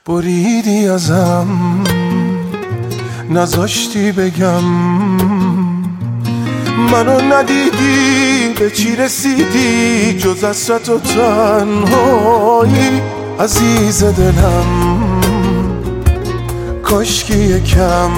بریدی ازم، نذاشتی بگم، منو ندیدی، به چی رسیدی جز حسرت و تنهایی. عزیز دلم کاشکی یکم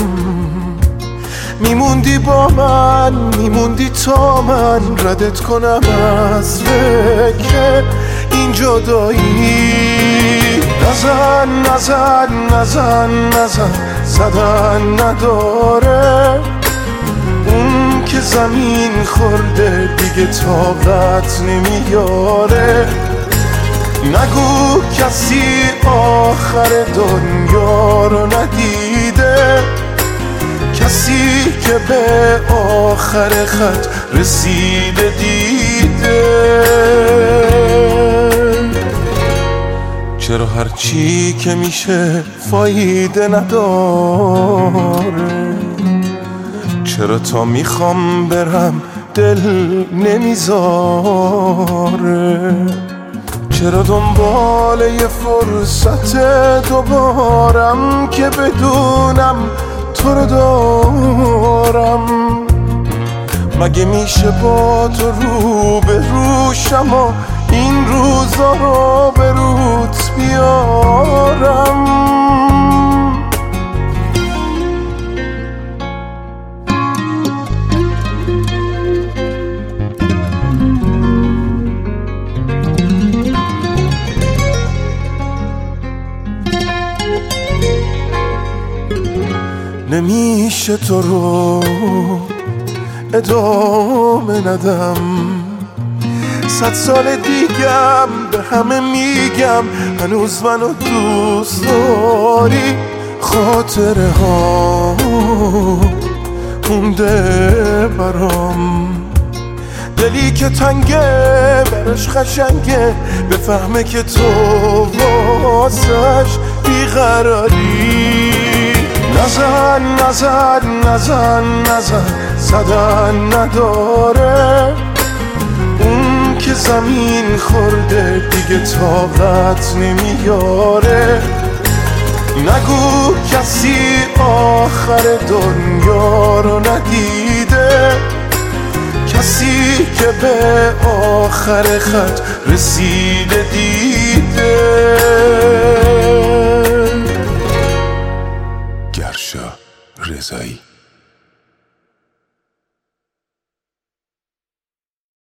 میموندی با من، میموندی تا من ردت کنم از فکر این جدایی. نزن نزن نزن نزن، زدن نداره، اون که زمین خورده دیگه طاقت نمیاره. نگو کسی آخر دنیا رو ندیده، کسی که به آخر خط رسیده دیده. چرا هرچی که میشه فایده نداره؟ چرا تا میخوام برم دل نمیذاره؟ چرا دنبال یه فرصت دوبارم که بدونم تو رو دارم؟ مگه میشه با تو رو به روشم و این روزا رو به روت بیارم؟ نمیشه تو رو ادامه ندم، 100 سال دیگم به همه میگم هنوز منو دوست داری. خاطره ها مونده برام، دلی که تنگه براش خشنگه، بفهمه که تو واسش بیقراری. نزن نزن نزن نزن، زدن نداره، اون که زمین خورده دیگه طاقت نمیاره. نگو کسی آخر دنیا رو ندیده، کسی که به آخر خط رسیده